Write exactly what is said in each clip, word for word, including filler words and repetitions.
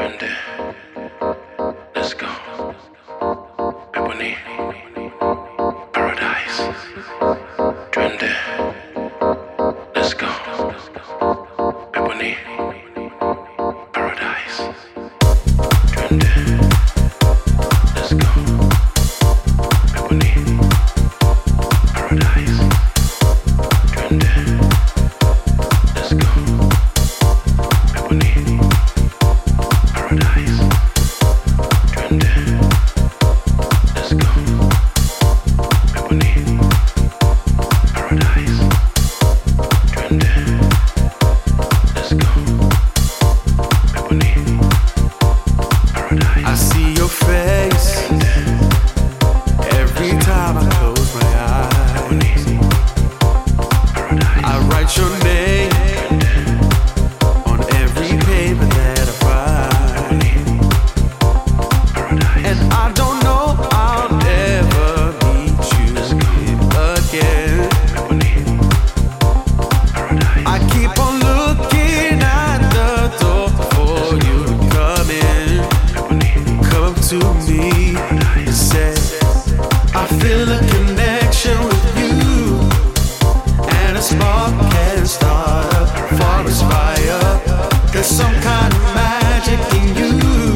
Twende, let's go. Ebony, paradise. Twende, let's go. Ebony, paradise. Twende, let's go. Ebony, paradise. Twende, let's go. Ebony, paradise. Twende, let's go. Ebony, paradise. Twende, let's go. Ebony, paradise. I see your face every time I close my eyes. I write your name on every paper that I find, and I don't know I'll never meet you again. I keep on looking at the door for you to come in, come to me and say, I feel a connection with you, and a spark can start a forest fire. There's some kind of magic in you.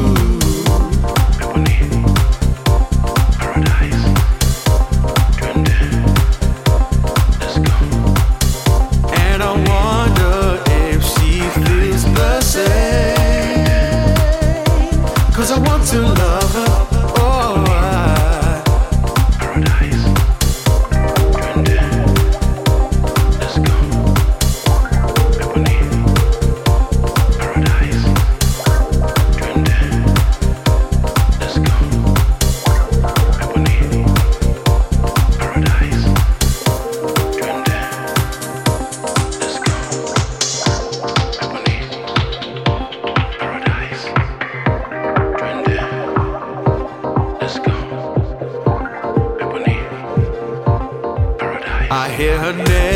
Paradise. Twende, let's go. And I wonder if she feels the same, 'cause I want to love her. Oh, I, Paradise. Twende, let's go. Ebony, paradise. Twende, let's go. Ebony, paradise. Twende, let's go. Ebony, paradise. Twende, let's go. Ebony, paradise. I hear her name